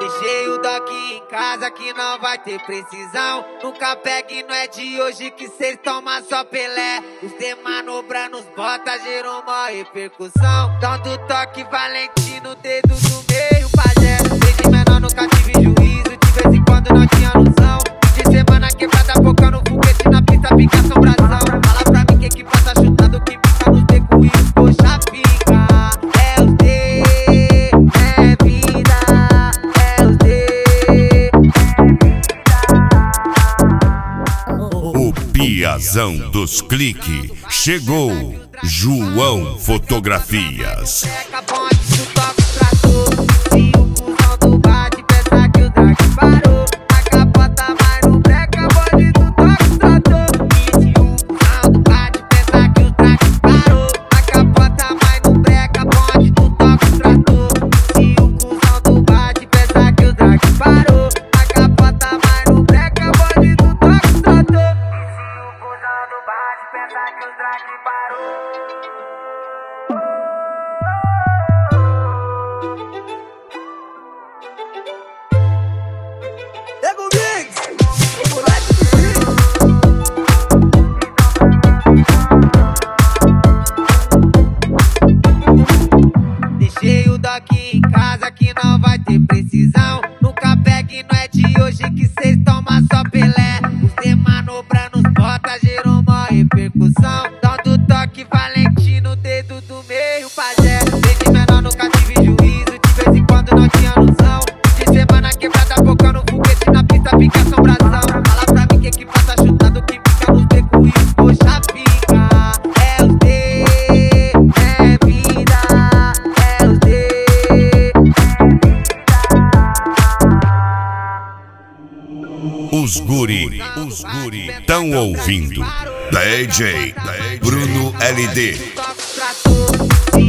Deixei o Doc em casa que não vai ter precisão. Nunca pegue, não é de hoje que cês toma só Pelé. Os demanobrando os bota, gerou uma repercussão. Dando toque valente no dedo do meio, pajé. Desde menor nunca tive juízo, de vez em quando não tinha noção. De semana quebrada, focando foguete na pista, pica assombração. Fala pra mim que passa chutando, que pica nos becos e os coxa pica. É os D, é vida, é os D. O Piazão dos cliques chegou. João Fotografias. Deixei o Doc em casa que não vai ter precisão. Nunca pegue, não é de hoje que cês toma só Pelé. Os demanobrando os bota, gerou uma repercussão. Dando toque valente no dedo do meio, pajé. Desde menor nunca tive juízo, de vez em quando não tinha noção. De semana quebrada, focando foguete na pista, pica assombração. Fala pra mim que passa chutando, que fica nos becos e os coxa pica. É os D, é vida, é os D. Os guri tão ouvindo. DJ Bruno LD.